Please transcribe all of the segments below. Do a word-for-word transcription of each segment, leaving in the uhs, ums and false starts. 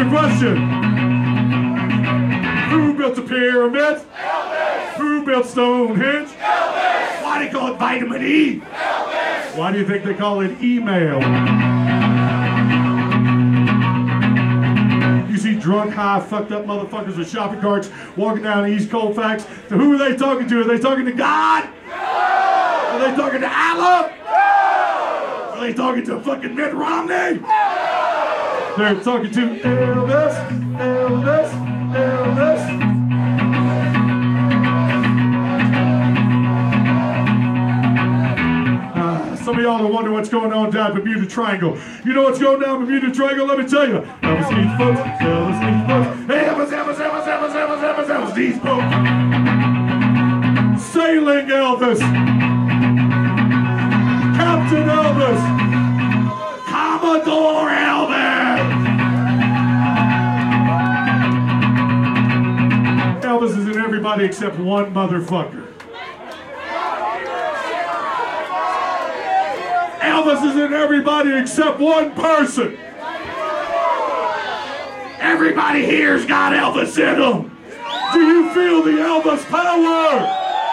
a question. Who built the pyramids? Elvis. Who built Stonehenge? Elvis. Why do they call it vitamin E? Elvis. Why do you think they call it email? You see drunk, high, fucked up motherfuckers with shopping carts walking down East Colfax. So who are they talking to? Are they talking to God? No. Are they talking to Allah? No. Are they talking to fucking Mitt Romney? No. They're talking to Elvis, Elvis, Elvis. Uh, some of y'all are wondering what's going on down Bermuda Triangle. You know what's going down Bermuda Triangle? Let me tell you. Elvis needs folks, Elvis needs folks. Elvis, Elvis, Elvis, Elvis, Elvis, Elvis, Elvis needs folks. Sailing Elvis. Captain Elvis. Commodore Elvis. Elvis is in everybody except one motherfucker. Elvis is in everybody except one person. Everybody here's got Elvis in them. Do you feel the Elvis power?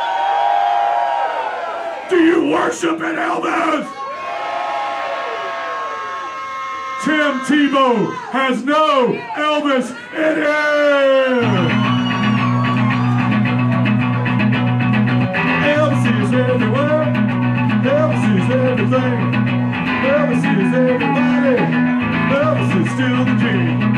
Do you worship an Elvis? Tim Tebow has no Elvis in him. Elvis is everywhere. Elvis is everything. Elvis is everybody. Elvis is still the king.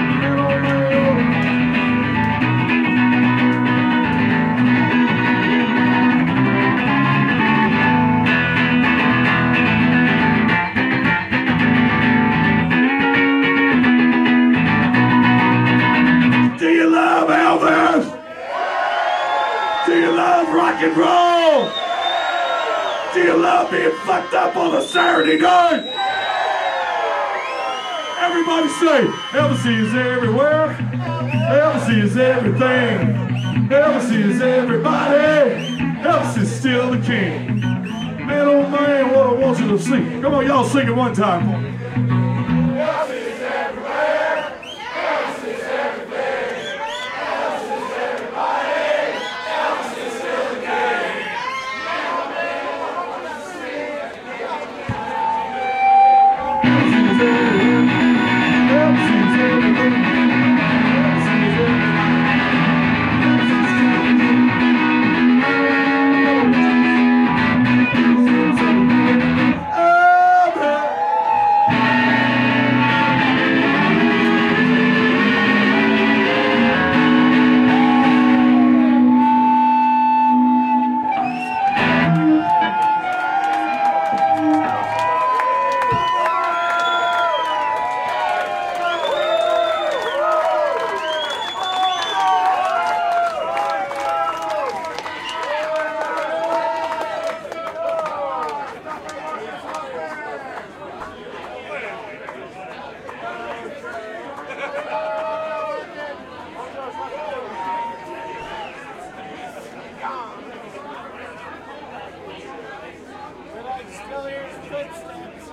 Do you love Elvis? Do you love rock and roll? Do you love being fucked up on a Saturday night? Everybody say, Elvis is everywhere. Elvis is everything. Elvis is everybody. Elvis is still the king. Man, oh man, what I want you to sing. Come on, y'all sing it one time for me. Elvis is everywhere. Elvis is everything. Elvis is everybody. Elvis is still the king. Still hears footsteps.